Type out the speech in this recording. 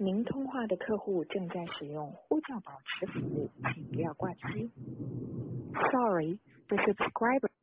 您通话的客户正在使用呼叫保持服务，请不要挂机。Sorry, the subscriber